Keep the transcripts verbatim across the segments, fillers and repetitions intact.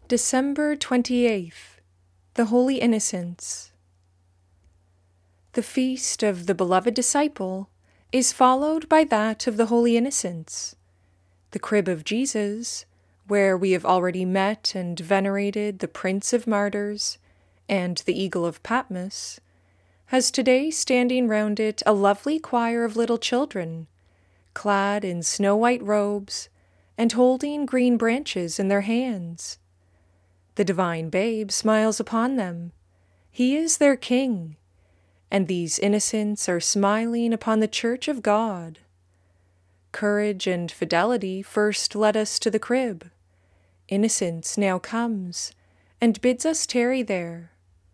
December twenty-eighth, the Holy Innocents. The feast of the Beloved Disciple is followed by that of the Holy Innocents. The crib of Jesus, where we have already met and venerated the Prince of Martyrs and the Eagle of Patmos, has today standing round it a lovely choir of little children, clad in snow-white robes and holding green branches in their hands. The divine babe smiles upon them. He is their king, and these innocents are smiling upon the Church of God. Courage and fidelity first led us to the crib. Innocence now comes, and bids us tarry there.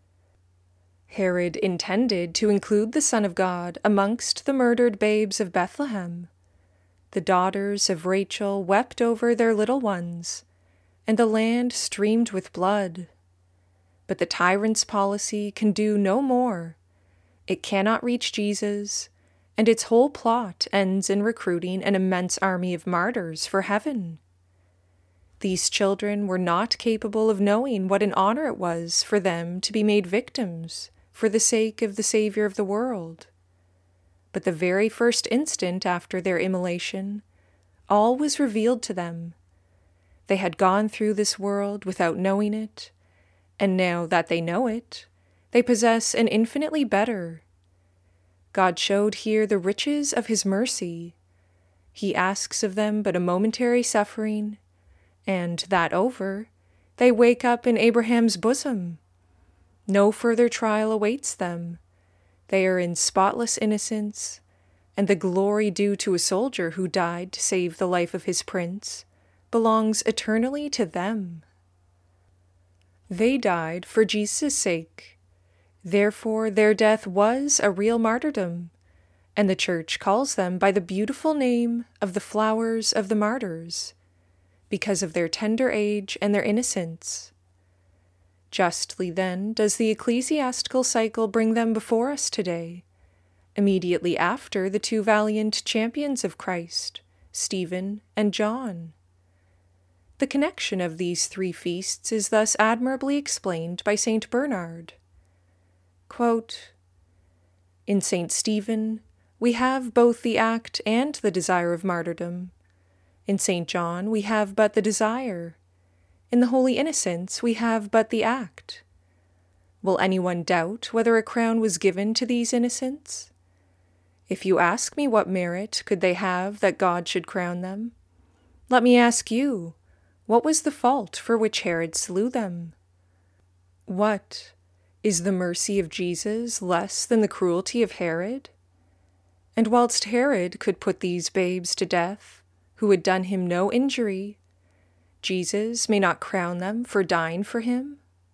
Herod intended to include the Son of God amongst the murdered babes of Bethlehem. The daughters of Rachel wept over their little ones, and the land streamed with blood. But the tyrant's policy can do no more. It cannot reach Jesus, and its whole plot ends in recruiting an immense army of martyrs for heaven. These children were not capable of knowing what an honor it was for them to be made victims for the sake of the Savior of the world. But the very first instant after their immolation, all was revealed to them. They had gone through this world without knowing it, and now that they know it, they possess an infinitely better. God showed here the riches of His mercy. He asks of them but a momentary suffering, and that over, they wake up in Abraham's bosom. No further trial awaits them. They are in spotless innocence, and the glory due to a soldier who died to save the life of his prince belongs eternally to them. They died for Jesus' sake. Therefore their death was a real martyrdom, and the Church calls them by the beautiful name of the flowers of the martyrs, because of their tender age and their innocence. Justly then does the ecclesiastical cycle bring them before us today, immediately after the two valiant champions of Christ, Stephen and John. The connection of these three feasts is thus admirably explained by Saint Bernard. Quote, "In Saint Stephen, we have both the act and the desire of martyrdom. In Saint John, we have but the desire. In the Holy Innocents, we have but the act. Will anyone doubt whether a crown was given to these innocents? If you ask me what merit could they have that God should crown them, let me ask you, what was the fault for which Herod slew them? What? Is the mercy of Jesus less than the cruelty of Herod? And whilst Herod could put these babes to death, who had done him no injury, Jesus may not crown them for dying for him?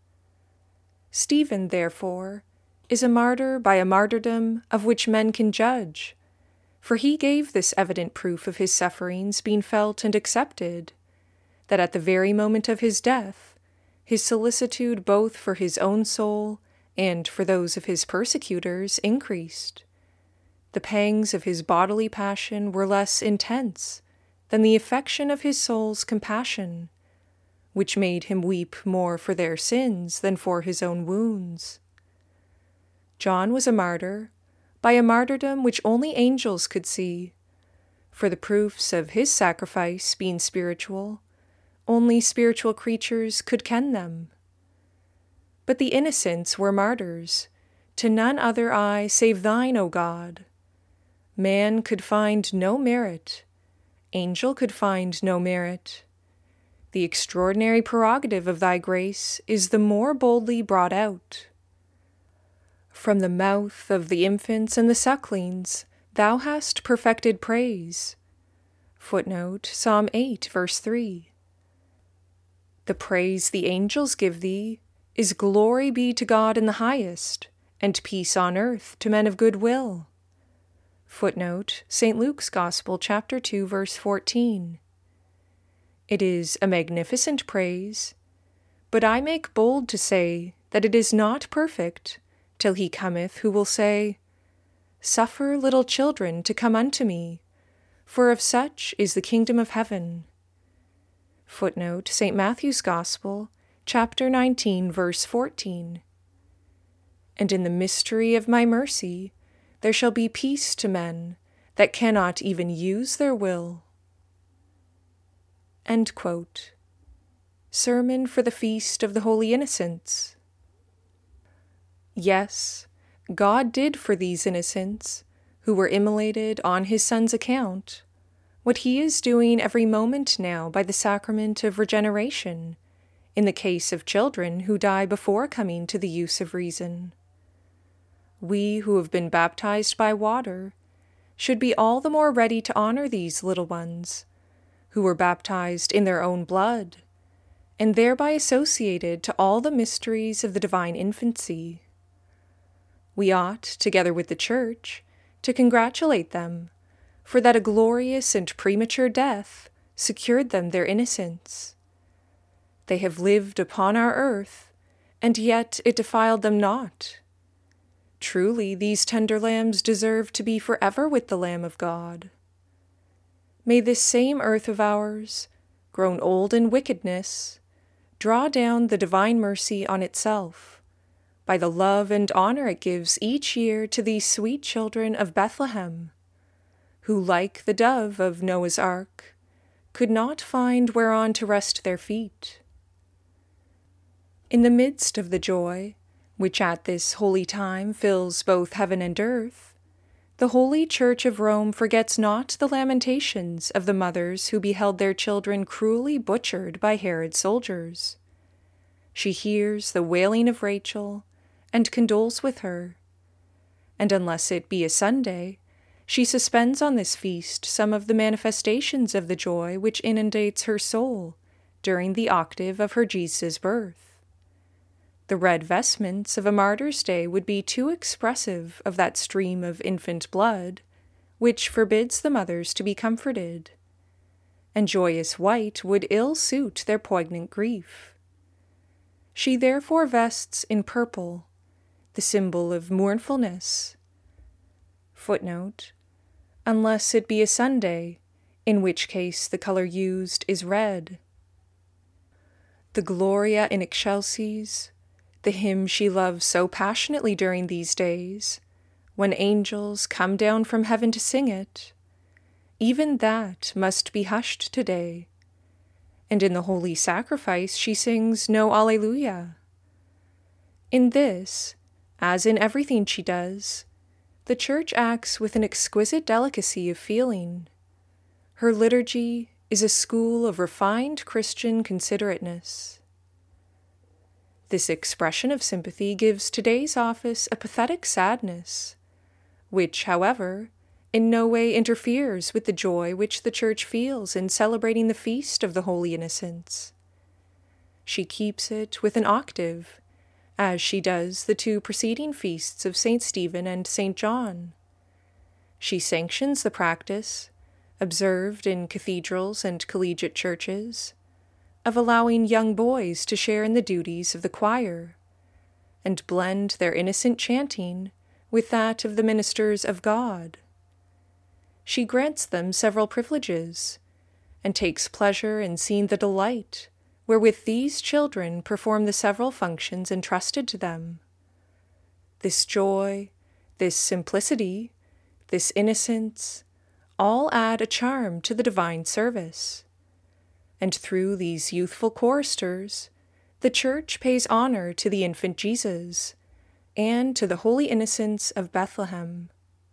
Stephen, therefore, is a martyr by a martyrdom of which men can judge, for he gave this evident proof of his sufferings being felt and accepted, that at the very moment of his death, his solicitude both for his own soul and for those of his persecutors increased. The pangs of his bodily passion were less intense than the affection of his soul's compassion, which made him weep more for their sins than for his own wounds. John was a martyr by a martyrdom which only angels could see, for the proofs of his sacrifice being spiritual, only spiritual creatures could ken them. But the innocents were martyrs, to none other eye save thine, O God. Man could find no merit, angel could find no merit. The extraordinary prerogative of thy grace is the more boldly brought out. From the mouth of the infants and the sucklings thou hast perfected praise. Footnote, Psalm eight, verse three. The praise the angels give thee is glory be to God in the highest, and peace on earth to men of good will. Footnote, Saint Luke's Gospel, chapter two, verse fourteen. It is a magnificent praise, but I make bold to say that it is not perfect till he cometh who will say, Suffer little children to come unto me, for of such is the kingdom of heaven. Footnote, Saint Matthew's Gospel, chapter nineteen, verse fourteen. And in the mystery of my mercy there shall be peace to men that cannot even use their will. End quote. Sermon for the Feast of the Holy Innocents. Yes, God did for these innocents, who were immolated on his Son's account, what he is doing every moment now by the sacrament of regeneration, in the case of children who die before coming to the use of reason. We who have been baptized by water should be all the more ready to honor these little ones, who were baptized in their own blood, and thereby associated to all the mysteries of the divine infancy. We ought, together with the Church, to congratulate them, for that a glorious and premature death secured them their innocence. They have lived upon our earth, and yet it defiled them not. Truly, these tender lambs deserve to be forever with the Lamb of God. May this same earth of ours, grown old in wickedness, draw down the divine mercy on itself, by the love and honor it gives each year to these sweet children of Bethlehem, who, like the dove of Noah's ark, could not find whereon to rest their feet. In the midst of the joy, which at this holy time fills both heaven and earth, the Holy Church of Rome forgets not the lamentations of the mothers who beheld their children cruelly butchered by Herod's soldiers. She hears the wailing of Rachel, and condoles with her. And unless it be a Sunday, she suspends on this feast some of the manifestations of the joy which inundates her soul during the octave of her Jesus' birth. The red vestments of a martyr's day would be too expressive of that stream of infant blood which forbids the mothers to be comforted, and joyous white would ill suit their poignant grief. She therefore vests in purple, the symbol of mournfulness. Footnote: unless it be a Sunday, in which case the color used is red. The Gloria in Excelsis, the hymn she loves so passionately during these days, when angels come down from heaven to sing it, even that must be hushed today, and in the holy sacrifice she sings no Alleluia. In this, as in everything she does, the Church acts with an exquisite delicacy of feeling. Her liturgy is a school of refined Christian considerateness. This expression of sympathy gives today's office a pathetic sadness, which, however, in no way interferes with the joy which the Church feels in celebrating the feast of the Holy Innocents. She keeps it with an octave, as she does the two preceding feasts of Saint Stephen and Saint John. She sanctions the practice, observed in cathedrals and collegiate churches, of allowing young boys to share in the duties of the choir, and blend their innocent chanting with that of the ministers of God. She grants them several privileges, and takes pleasure in seeing the delight wherewith these children perform the several functions entrusted to them. This joy, this simplicity, this innocence, all add a charm to the divine service. And through these youthful choristers, the Church pays honor to the infant Jesus, and to the holy innocents of Bethlehem.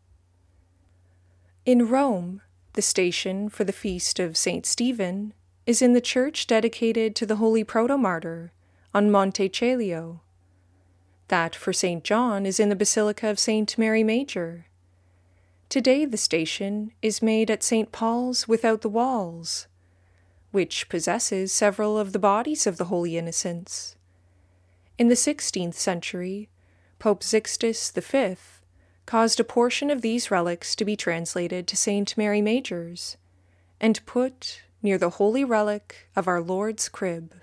In Rome, the station for the feast of Saint Stephen is in the church dedicated to the holy protomartyr on Monte Celio. That for Saint John is in the Basilica of Saint Mary Major. Today the station is made at Saint Paul's without the walls, which possesses several of the bodies of the holy innocents. In the sixteenth century, Pope Sixtus the Fifth caused a portion of these relics to be translated to Saint Mary Major's, and put near the holy relic of our Lord's crib.